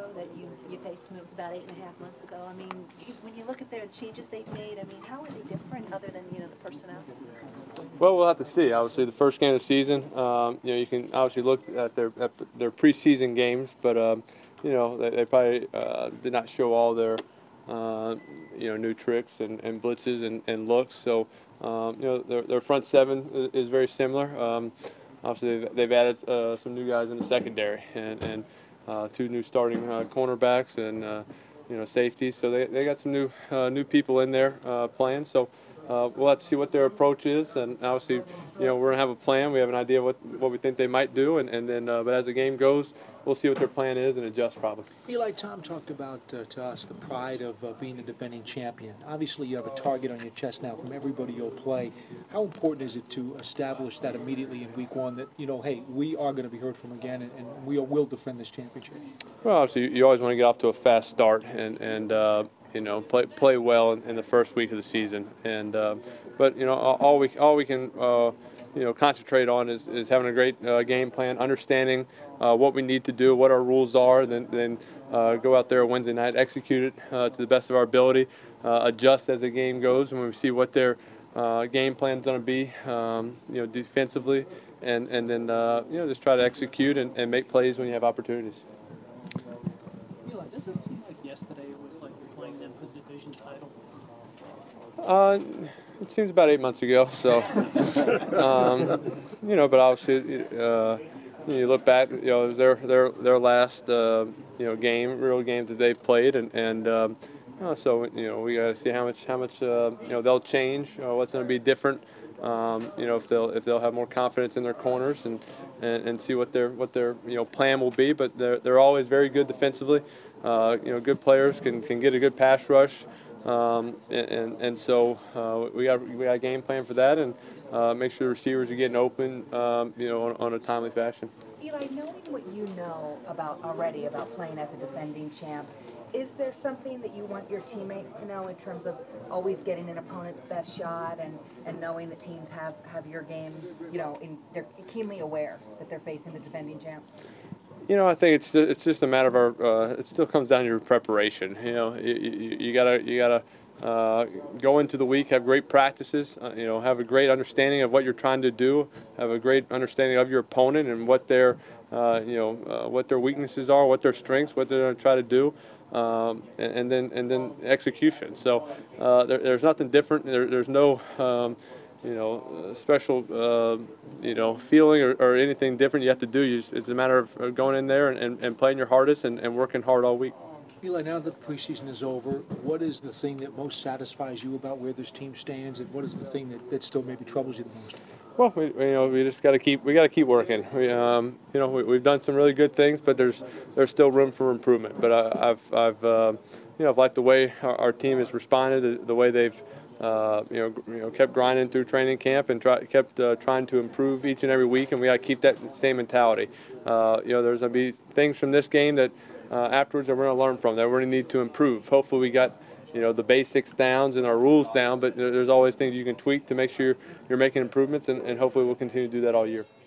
that you faced him. It was about 8.5 months ago. I mean, when you look at the changes they've made, I mean, how are they different other than the personnel? Well, we'll have to see. Obviously, the first game of the season, you can obviously look at their preseason games, but they probably did not show all their new tricks and blitzes and looks. So their front seven is very similar. Obviously, they've added some new guys in the secondary and two new starting cornerbacks and safeties. So they got some new people in there playing. So. We'll have to see what their approach is, and obviously, we're going to have a plan. We have an idea what we think they might do, and then, but as the game goes, we'll see what their plan is and adjust probably. Eli, Tom talked about to us the pride of being a defending champion. Obviously, you have a target on your chest now from everybody you'll play. How important is it to establish that immediately in week one that, hey, we are going to be heard from again, and we will defend this championship? Well, obviously, you always want to get off to a fast start and play well in the first week of the season. And but all we can concentrate on is having a great game plan, understanding what we need to do, what our rules are, then go out there Wednesday night, execute it to the best of our ability, adjust as the game goes, and when we see what their game plan is going to be, defensively, and then just try to execute and make plays when you have opportunities. Eli, does it seem like yesterday it was like you're playing them for the division title? It seems about 8 months ago. So, but obviously, you look back, it was their last, real game that they played, and so we got to see how much they'll change, what's going to be different. If they'll have more confidence in their corners and see what their plan will be. But they're always very good defensively. Good players can get a good pass rush, and so we got a game plan for that, and make sure the receivers are getting open, on a timely fashion. Eli, knowing what you know about playing as a defending champ, is there something that you want your teammates to know in terms of always getting an opponent's best shot and knowing that teams have your game, they're keenly aware that they're facing the defending champs? I think it's just a matter of our. It still comes down to your preparation. You gotta go into the week, have great practices. Have a great understanding of what you're trying to do. Have a great understanding of your opponent and what their weaknesses are, what their strengths, what they're going to try to do. And then execution. So there's nothing different. There's no special feeling or anything different you have to do. It's a matter of going in there and playing your hardest and working hard all week. Eli, now that the preseason is over, what is the thing that most satisfies you about where this team stands, and what is the thing that still maybe troubles you the most? Well, we just got to keep working. We've done some really good things, but there's still room for improvement. But I've liked the way our team has responded, the way they've kept grinding through training camp and kept trying to improve each and every week, and we got to keep that same mentality. There's going to be things from this game that afterwards that we're going to learn from, that we're going to need to improve. Hopefully we got the basics down and our rules down, but there's always things you can tweak to make sure you're making improvements, and hopefully we'll continue to do that all year.